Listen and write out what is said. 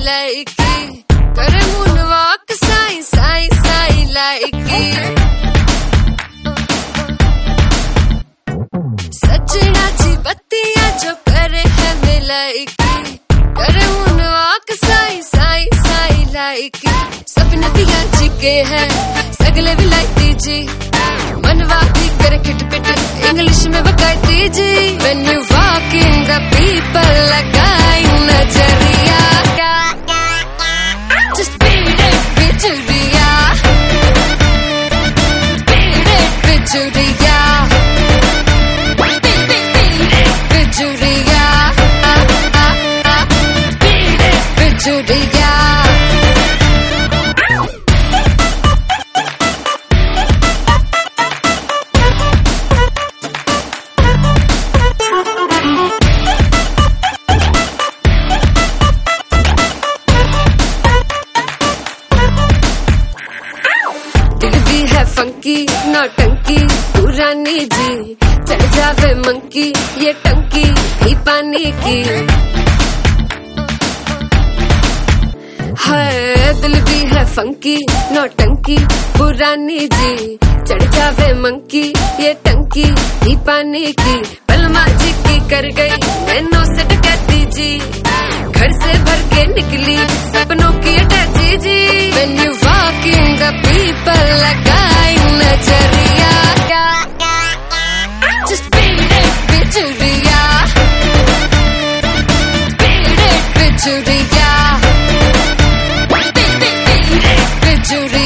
लाइकी करे मूनवॉक साई साई साई लाइकी सजनाची बत्तियां जो करे है मिलाइकी करे मूनवॉक साई साई साई लाइकी सपने दिया जी के है सगले भी लाइती जी मनवा भी करे खिटपिट इंग्लिश में बकायती जी When you walk in the people लगाई नजरिया Just beat it बिजुरिया Beat it बिजुरिया Beat it बिजुरिया Beat it बिजुरिया फंकी नौटंकी पुरानी जी चढ़ जावे मंकी ये टंकी भी पानी की है दिल भी है फंकी नौटंकी पुरानी जी चढ़ जावे मंकी ये टंकी भी पानी की पलमा जी की कर गई नैनो से डकैती जी घर से भर के निकली सपनों की अटैची जी When you walk in the people लगाई नजरिया Just beat it बिजुरिया Beat it बिजुरिया Beat it बिजुरिया